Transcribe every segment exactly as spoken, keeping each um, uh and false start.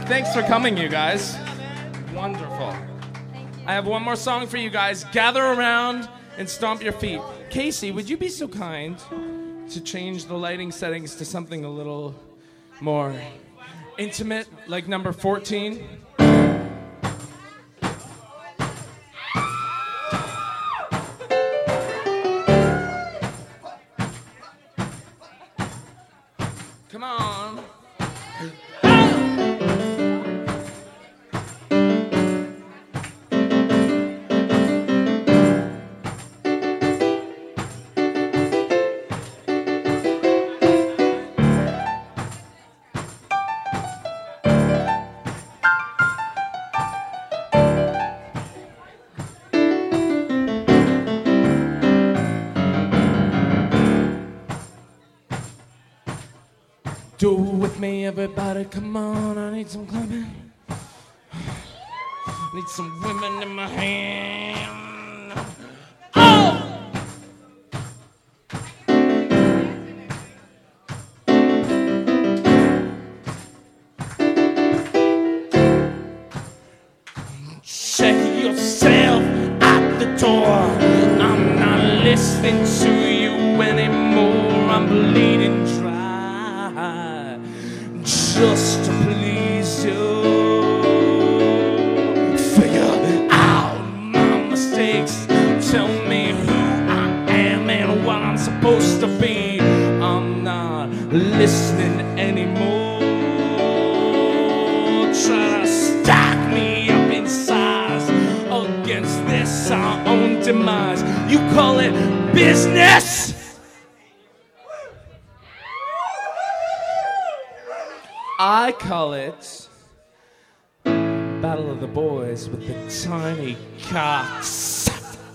Thanks for coming, you guys. Wonderful. I have one more song for you guys. Gather around and stomp your feet. Casey, would you be so kind to change the lighting settings to something a little more intimate, like number fourteen? Come on. Do it with me, everybody, come on, I need some clubbing. Need some women in my hand. Oh! Check yourself out the door. I'm not listening to you anymore. I'm bleeding dry. Just to please you. Figure out my mistakes. Tell me who I am and what I'm supposed to be. I'm not listening anymore. Try to stack me up in size against this our own demise. You call it business? I call it Battle of the Boys with the tiny cocks.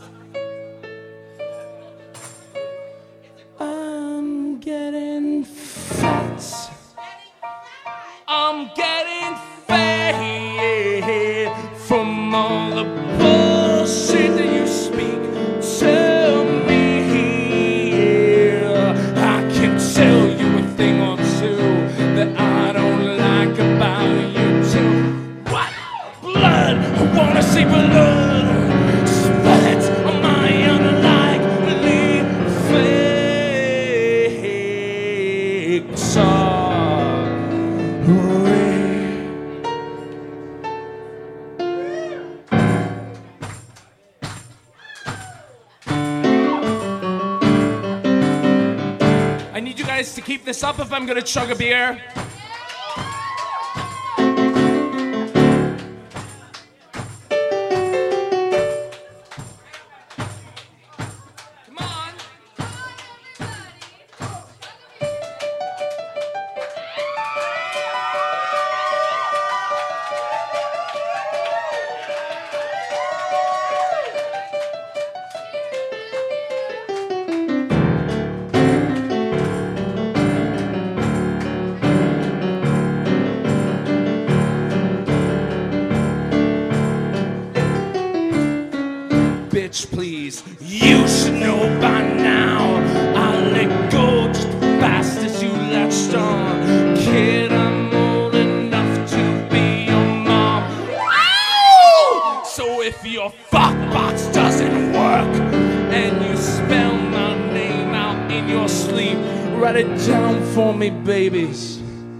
I'm getting fat. I'm getting fat from all the bullshit that you speak to me. I can tell you a thing or two that I about you too. What? Blood! I wanna see blood sweat on my unlikely victory. I need you guys to keep this up if I'm gonna chug a beer. Please, you should know by now. I let go just as fast as you latched on. Kid, I'm old enough to be your mom. Ow! So if your fuck box doesn't work and you spell my name out in your sleep, write it down for me, babies.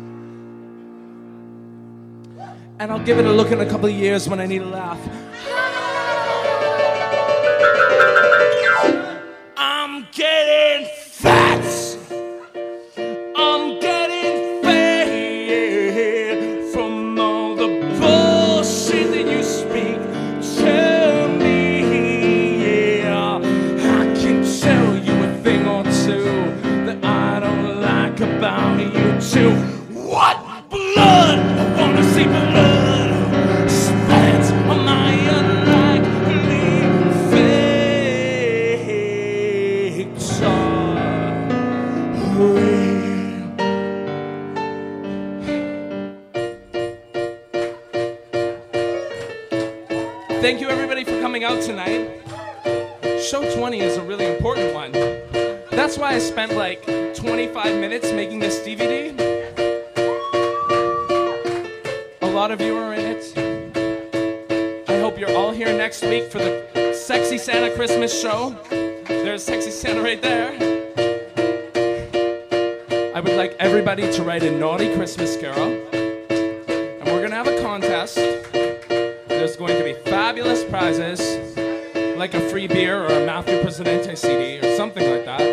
And I'll give it a look in a couple of years when I need a laugh. I'm getting fat. I'm getting fat from all the bullshit that you speak to me. Yeah, I can tell you a thing or two that I don't like about you too. What? Blood! I wanna see blood spread on my unlikely Thank you everybody for coming out tonight. Show twenty is a really important one. That's why I spent like twenty-five minutes making this D V D. A lot of you are in it. I hope you're all here next week for the Sexy Santa Christmas show. There's Sexy Santa right there. I would like everybody to write a naughty Christmas carol. And we're gonna have a contest. There's going to be fabulous prizes, like a free beer or a Matthew Presidente C D or something like that.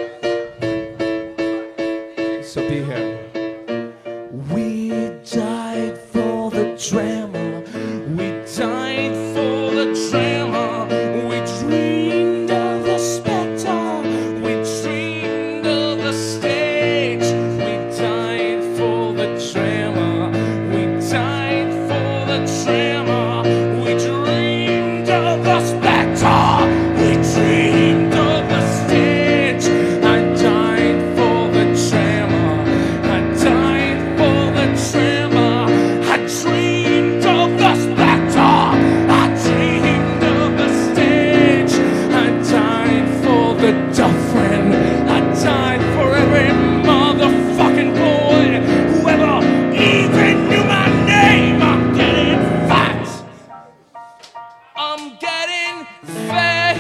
So be here. We died for the drama. We died for the drama. We dreamed of the spectre. We dreamed of the stage. We died for the drama. We died for the drama. We dreamed of the spectre. We dreamed of the stage. I died for the drama. I died for the drama. I dreamed of the spectre. I dreamed of the stage. I died for the dolphin. I died for every motherfucking boy who ever even knew my name. I'm getting fat. I'm getting fat.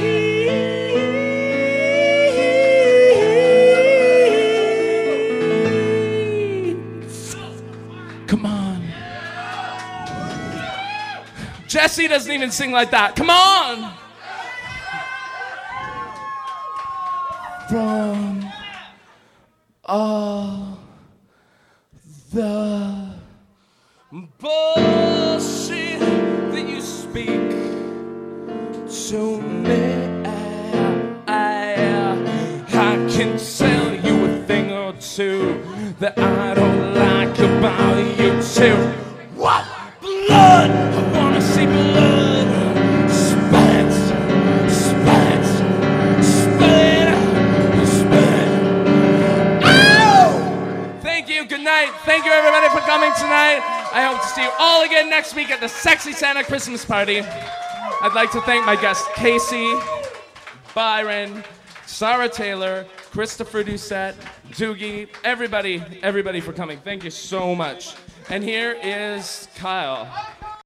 Come on. Jesse doesn't even sing like that. Come on. From all the bullshit that you speak to me, I, I can tell you a thing or two that I don't like about you too. What? Blood! I wanna see blood. Spit, spit, spit, spit. Ow! Thank you, good night. Thank you everybody for coming tonight. I hope to see you all again next week at the Sexy Santa Christmas Party. I'd like to thank my guests Casey, Byron, Sarah Taylor, Christopher Doucette, Doogie, everybody, everybody for coming. Thank you so much. And here is Kyle.